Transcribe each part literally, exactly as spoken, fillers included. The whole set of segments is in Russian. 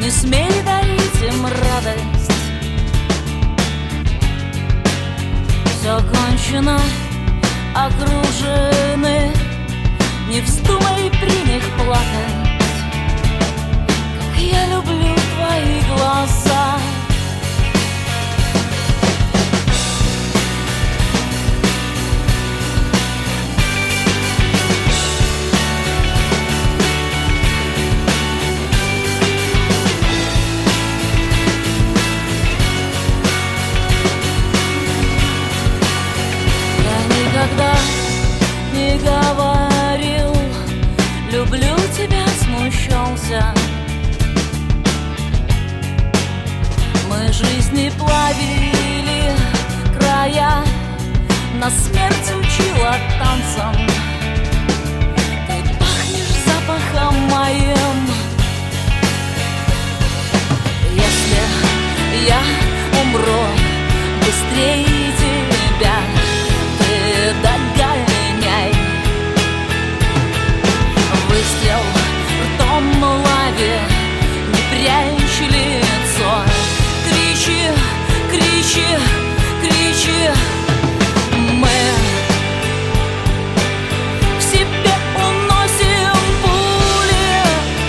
Не смей дарить им радость. Все кончено, окружены. Не вздумай при них плакать. Как я люблю твои глаза. Никогда не говорил, люблю тебя, смущался. Мы жизни плавили края, на смерть учила танцам. Ты пахнешь запахом моим. Если я умру быстрее тебя, догоняй. Выстрел ртом в лаве, не прячь лицо. Кричи, кричи, кричи. Мы в себе уносим пули,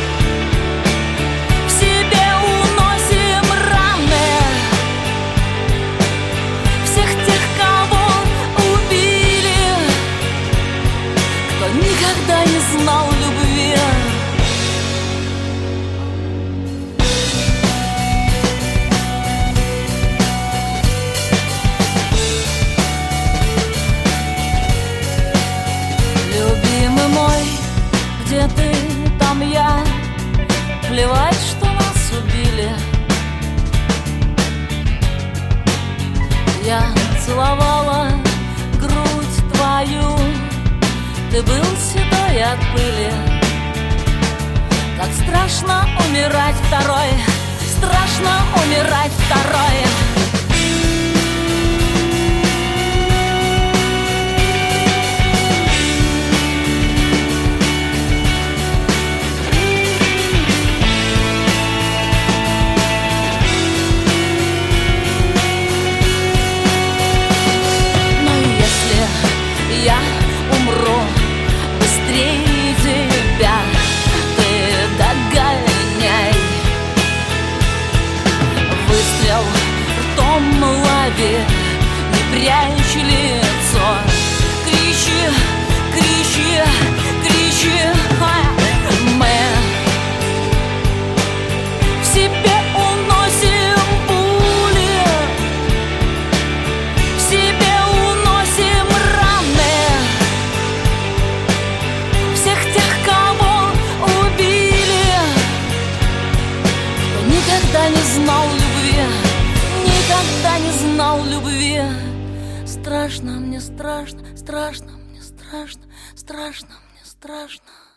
в себе уносим раны всех тех, кого никогда не знал любви. Любимый мой, где ты, там я. Плевать, что нас убили. Я целовала грудь твою. Ты был седой от пыли. Как страшно умирать второй, страшно умирать второй. Но если я умру быстрее тебя, ты догоняй. Выстрел ртом в лаве, не прячь лицо. Кричи, кричи, кричи. Мы в себе уносим пули, в себе уносим раны всех тех, кого убили. Кто никогда не знал любви, никогда не знал любви. Страшно мне, страшно, страшно мне, страшно, страшно мне, страшно.